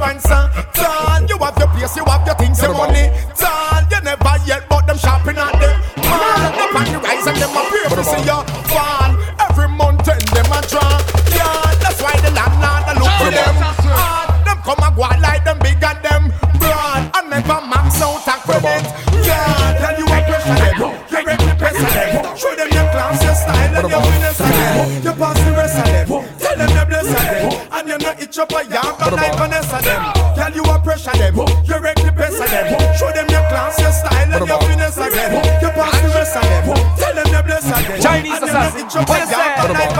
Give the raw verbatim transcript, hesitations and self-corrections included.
answer. Tall, you have your place, you have your things, your money. Tall, you never yet bought them shopping at them. Tall, them on the rise and them a pray to see you fall. Every mountain them a draw. Yeah, that's why the landlord a look for them. All them come and go out like them big and them broad. And never max out a credit. Yeah, tell you what pressure them. You ready to press them. Show them your class, your style and your finesse them. You pass the rest of them. Tell them the bless of them. And you not itch up a yard but like Vanessa them. Tell you what pressure them. You ready to press them. Show them your class, your style and your finesse them. You pass the rest of them. Tell them the bless of them. Chinese assassin. What you say?